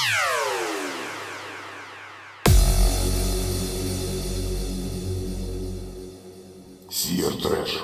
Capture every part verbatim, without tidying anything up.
Сир Трэш.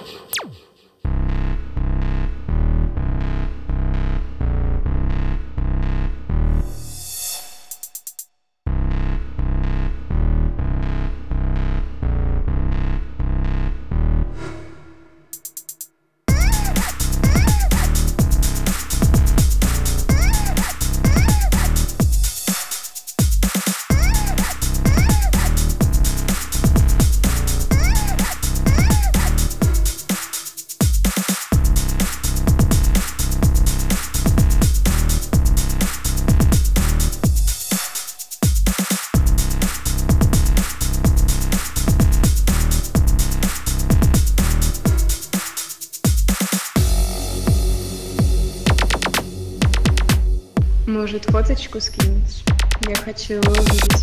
Может, фоточку скинуть? Я хочу его увидеть.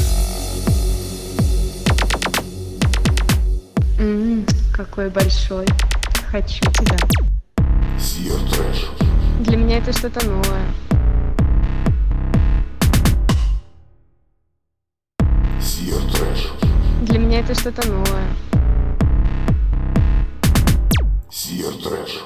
М-м, какой большой. Хочу тебя. Сир Трэш. Для меня это что-то новое. Сир Трэш. Для меня это что-то новое. Сир Трэш.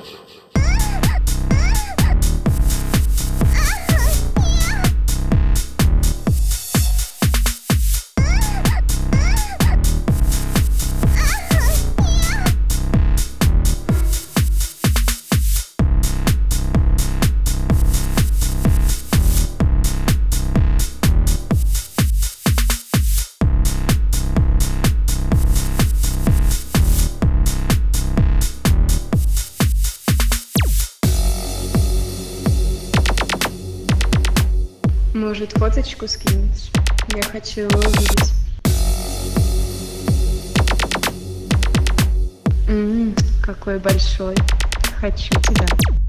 Может, фоточку скинуть? Я хочу его увидеть. М-м, какой большой. Хочу тебя.